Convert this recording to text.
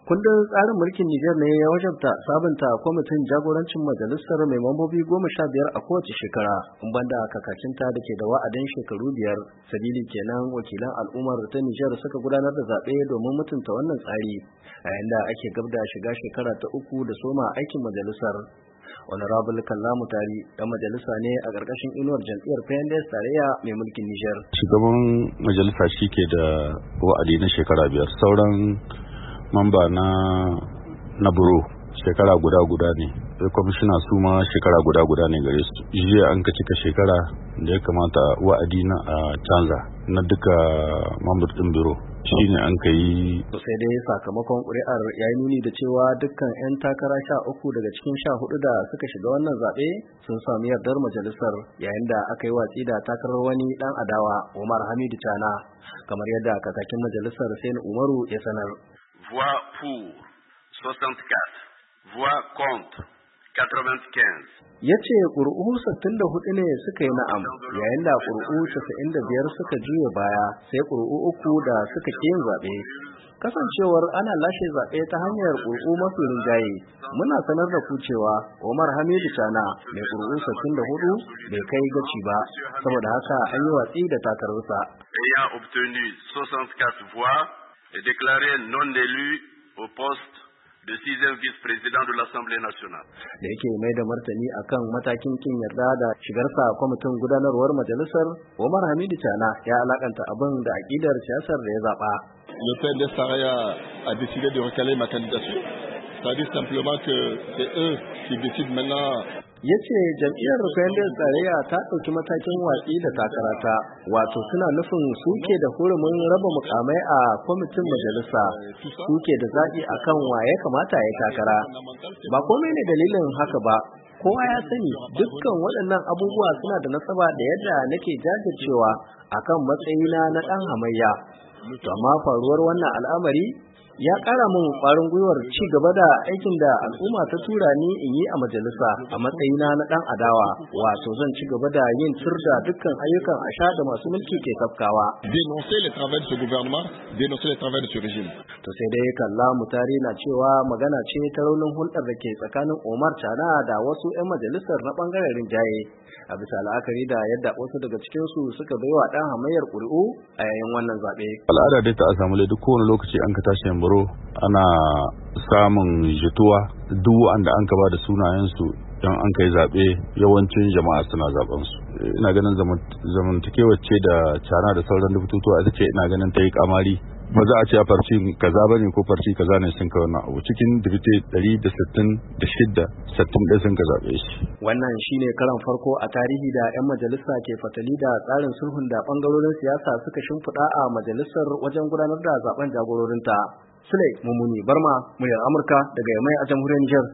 Kundin tsarin mulkin Nijar ne ya wajabta sabunta kwamitin jagorancin majalisar mai mambobi 15 a kowace shekara, in banda kakakinta da ke da wa'adin shekaru 5. Sabili kenan wakilan al'ummar ta Nijar suka gudanar da zaɓe domin mutunta wannan tsari, a yayin da ake gab da shiga shekara ta 3 da soma aikin majalisar. Honorable Kallamu Tari dan majalisa ne a ƙarƙashin inuwar jam'iyyar PNDS tarayya mai mulkin Nijar. Shugaban majalisa shi ke da wa'adi na shekara 5, sauran mamba na buro shekara guda ne, kwamishina su ma shekara guda ne gare su. Jiya an ka cika shekara da ya kamata wa'adi na a canza na duka mambar ɗin biro shi ne an ka yi. Sai dai sakamakon ƙuri'ar ya yi nuni da cewa dukkan 'yan takara 13 daga cikin 14 da suka shiga wannan zaɓe sun sami yardar majalisar, yayin da aka yi watsi da takarar wani ɗan adawa Umar Hamidu Tana, kamar yadda kakakin majalisar Sani Umaru ya sanar. Voix pour 64, voix contre 95. Ya ce ƙuri'u 64 ne suka yi na'am, yayin da ƙuri'u 95 suka juya baya, sai ƙuri'u 3 da suka ƙi yin zaɓe. Kasancewar ana lashe zaɓe ta hanyar ƙuri'u mafi rinjaye, muna sanar da ku cewa Omar Hamidu Tana mai ƙuri'u 64 bai kai gaci ba, saboda haka an yi watsi da takararsa. Ayant obtenu 64 voix est déclaré non élu au poste de 6e vice-président de l'Assemblée nationale. Da yake mai da martani akan matakin kin yarda da shigarsa kwamitin gudanarwar majalisar, Omar Hamidu Tana ya alakanta abin da akidar siyasar da ya zaba. Le PNDS tarayya a décidé de recaler ma candidature. Ça dit simplement que c'est eux qui décident maintenant. Ya ce jam'iyyar PNDS tarayya ta ɗauki matakin watsi da takarata, wato suna nufin suke da hurumin raba mukamai a kwamitin majalisa, suke da zaɓi akan waye kamata ya takara. Ba komai ne dalilin haka ba, kowa ya sani dukkan waɗannan abubuwa suna da nasaba da yadda nake jajircewa akan matsayina na ɗan hamayya. Amma faruwar wannan al'amari ya ƙara min ƙwarin gwiwar ci gaba da aikin da al'umma ta tura ni in yi a majalisa a matsayina na ɗan adawa, wato zan ci gaba da yin tur da dukkan ayyukan asha da masu mulki ke tafkawa. Dénoncer les travaux de ce gouvernement, dénoncer les travaux de ce régime. To sai dai Kallamu Tari na cewa magana ce ta raunin hulɗar da ke tsakanin Omar Tana da wasu 'yan majalisar na ɓangaren rinjaye, a bisa la'akari da yadda wasu daga cikinsu suka baiwa ɗan hamayyar ƙuri'u a yayin wannan zaɓe. Al'ada dai ta samu duk kowane lokaci an ka tashi baro ana samun jituwa, duk wanda an ka ba da sunayensu don an kai zaɓe yawancin jama'a suna zaɓensu. Ina ganin zamantakewar ce da cana da sauran dubututuwa ita ce ina ganin ta yi kamari. Ba za a ce a farci kaza bane ko farci kaza ne sun kai wannan abu. Cikin dubute 166 61 sun ka zaɓe shi. Wannan shine karan farko a tarihi da 'yan majalisa ke fatali da tsarin sulhun da bangarorin siyasa suka shimfiɗa a majalisar wajen gudanar da zaben jagororinta. Sule Mummuni Barma, muryar Amurka daga Yamai a jamhuriyar Nijar.